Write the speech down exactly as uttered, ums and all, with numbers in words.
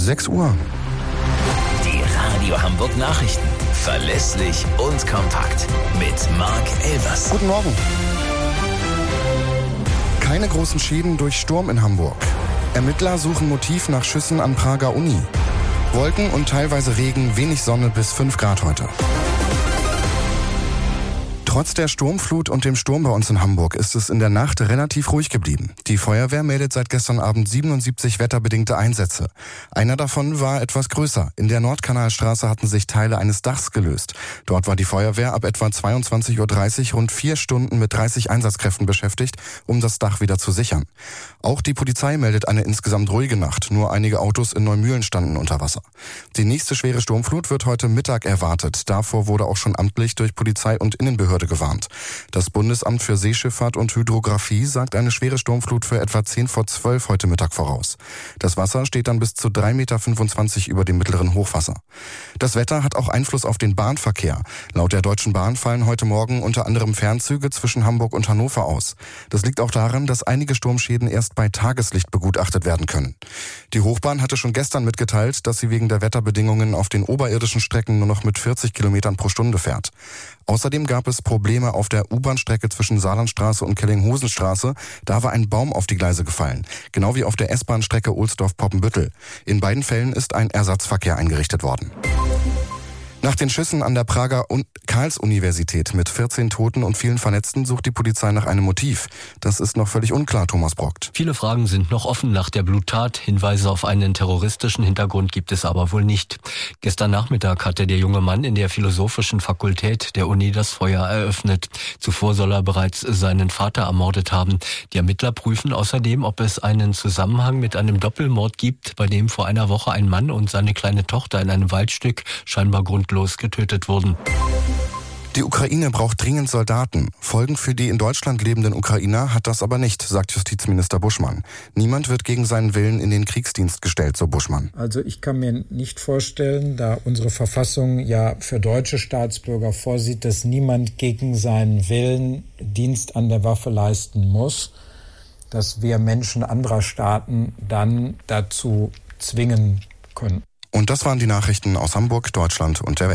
sechs Uhr. Die Radio Hamburg Nachrichten. Verlässlich und kompakt. Mit Marc Elvers. Guten Morgen. Keine großen Schäden durch Sturm in Hamburg. Ermittler suchen Motiv nach Schüssen an Prager Uni. Wolken und teilweise Regen, wenig Sonne bis fünf Grad heute. Trotz der Sturmflut und dem Sturm bei uns in Hamburg ist es in der Nacht relativ ruhig geblieben. Die Feuerwehr meldet seit gestern Abend siebenundsiebzig wetterbedingte Einsätze. Einer davon war etwas größer. In der Nordkanalstraße hatten sich Teile eines Dachs gelöst. Dort war die Feuerwehr ab etwa zweiundzwanzig Uhr dreißig rund vier Stunden mit dreißig Einsatzkräften beschäftigt, um das Dach wieder zu sichern. Auch die Polizei meldet eine insgesamt ruhige Nacht. Nur einige Autos in Neumühlen standen unter Wasser. Die nächste schwere Sturmflut wird heute Mittag erwartet. Davor wurde auch schon amtlich durch Polizei und Innenbehörde gewarnt. Das Bundesamt für Seeschifffahrt und Hydrographie sagt eine schwere Sturmflut für etwa zehn vor zwölf heute Mittag voraus. Das Wasser steht dann bis zu drei Komma fünfundzwanzig Meter über dem mittleren Hochwasser. Das Wetter hat auch Einfluss auf den Bahnverkehr. Laut der Deutschen Bahn fallen heute Morgen unter anderem Fernzüge zwischen Hamburg und Hannover aus. Das liegt auch daran, dass einige Sturmschäden erst bei Tageslicht begutachtet werden können. Die Hochbahn hatte schon gestern mitgeteilt, dass sie wegen der Wetterbedingungen auf den oberirdischen Strecken nur noch mit vierzig Kilometern pro Stunde fährt. Außerdem gab es Probleme auf der U-Bahn-Strecke zwischen Saarlandstraße und Kellinghusenstraße. Da war ein Baum auf die Gleise gefallen. Genau wie auf der S-Bahn-Strecke Ohlsdorf-Poppenbüttel. In beiden Fällen ist ein Ersatzverkehr eingerichtet worden. Nach den Schüssen an der Prager Karls-Universität mit vierzehn Toten und vielen Verletzten sucht die Polizei nach einem Motiv. Das ist noch völlig unklar, Thomas Brockt. Viele Fragen sind noch offen nach der Bluttat. Hinweise auf einen terroristischen Hintergrund gibt es aber wohl nicht. Gestern Nachmittag hatte der junge Mann in der Philosophischen Fakultät der Uni das Feuer eröffnet. Zuvor soll er bereits seinen Vater ermordet haben. Die Ermittler prüfen außerdem, ob es einen Zusammenhang mit einem Doppelmord gibt, bei dem vor einer Woche ein Mann und seine kleine Tochter in einem Waldstück scheinbar grundlos getötet wurden. Die Ukraine braucht dringend Soldaten. Folgen für die in Deutschland lebenden Ukrainer hat das aber nicht, sagt Justizminister Buschmann. Niemand wird gegen seinen Willen in den Kriegsdienst gestellt, so Buschmann. Also ich kann mir nicht vorstellen, da unsere Verfassung ja für deutsche Staatsbürger vorsieht, dass niemand gegen seinen Willen Dienst an der Waffe leisten muss, dass wir Menschen anderer Staaten dann dazu zwingen können. Und das waren die Nachrichten aus Hamburg, Deutschland und der Welt.